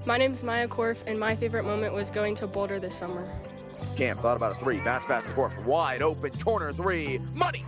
My name's Maya Korf, and my favorite moment was going to Boulder this summer. Cam thought about a three, bounce pass to Korf, wide open, corner three, money!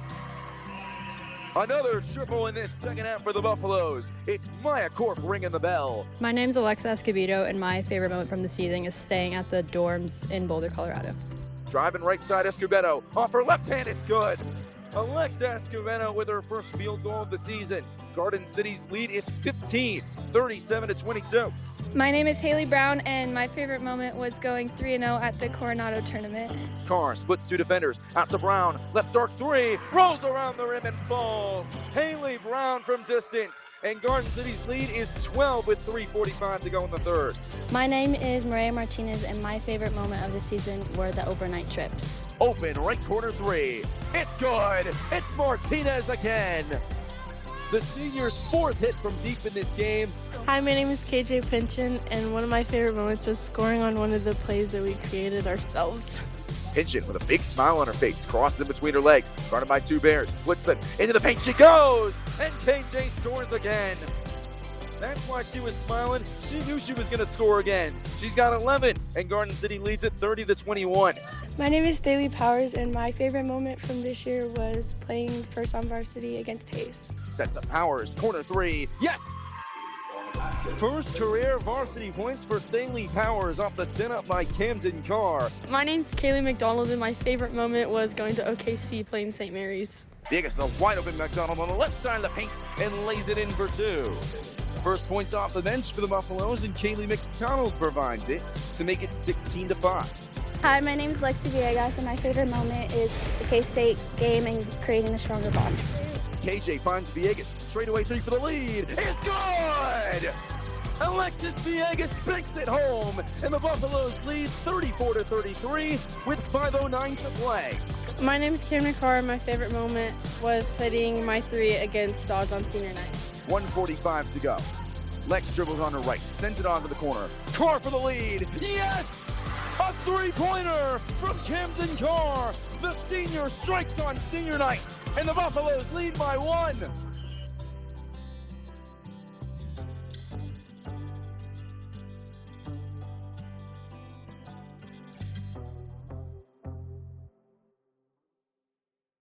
Another triple in this second half for the Buffaloes. It's Maya Korf ringing the bell. My name's Alexa Escobedo, and my favorite moment from the season is staying at the dorms in Boulder, Colorado. Driving right side, Escobedo. Off her left hand, it's good. Alexa Escobedo with her first field goal of the season. Garden City's lead is 15, 37-22. My name is Haley Brown, and my favorite moment was going 3-0 at the Coronado tournament. Carr splits two defenders. Out to Brown. Left arc three. Rolls around the rim and falls. Haley Brown from distance. And Garden City's lead is 12 with 3:45 to go in the third. My name is Maria Martinez, and my favorite moment of the season were the overnight trips. Open right corner three. It's good. It's Martinez again. The senior's fourth hit from deep in this game. Hi, my name is KJ Pinchin, and one of my favorite moments was scoring on one of the plays that we created ourselves. Pinchin with a big smile on her face, crosses in between her legs, guarded by two Bears, splits them into the paint. She goes, and KJ scores again. That's why she was smiling. She knew she was going to score again. She's got 11, and Garden City leads it 30-21. My name is Daly Powers, and my favorite moment from this year was playing first on varsity against Hayes. Sets up Powers, corner three, yes! First career varsity points for Thailey Powers off the setup by Camden Carr. My name's Kaylee McDonald, and my favorite moment was going to OKC playing St. Mary's. Vegas, a wide open McDonald on the left side of the paint and lays it in for two. First points off the bench for the Buffaloes, and Kaylee McDonald provides it to make it 16-5. Hi, my name is Lexi Villegas, and my favorite moment is the K-State game and creating a stronger bond. KJ finds Villegas, straightaway three for the lead, it's good! Alexis Villegas banks it home, and the Buffaloes lead 34-33 with 5:09 to play. My name is Cameron Carr, and my favorite moment was hitting my three against Dodge on senior night. 1:45 to go. Lex dribbles on her right, sends it on to the corner. Carr for the lead, yes! A three-pointer from Camden Carr. The senior strikes on senior night, and the Buffaloes lead by one.